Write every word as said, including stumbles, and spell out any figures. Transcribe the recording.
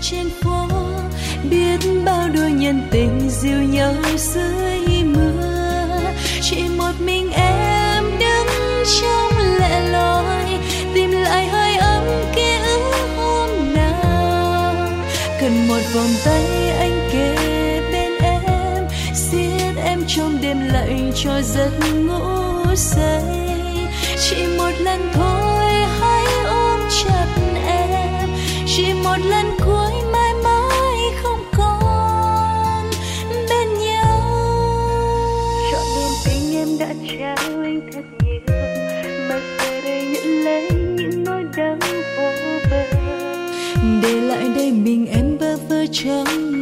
trên phố, biết bao đôi nhân tình dìu nhau dưới mưa. Chỉ một mình em đứng trong lẻ loi, tìm lại hơi ấm ký ức hôm nào. Cần một vòng tay anh kề bên em, siết em trong đêm lạnh cho giấc ngủ say. Chỉ một lần thôi hãy ôm chặt em, chỉ một lần cuối mãi mãi không còn bên nhau. Trọn đêm tình em đã trao anh thật nhiều, mà giờ đây nhận lấy những nỗi đau vô bờ. Để lại đây mình em bơ vơ trong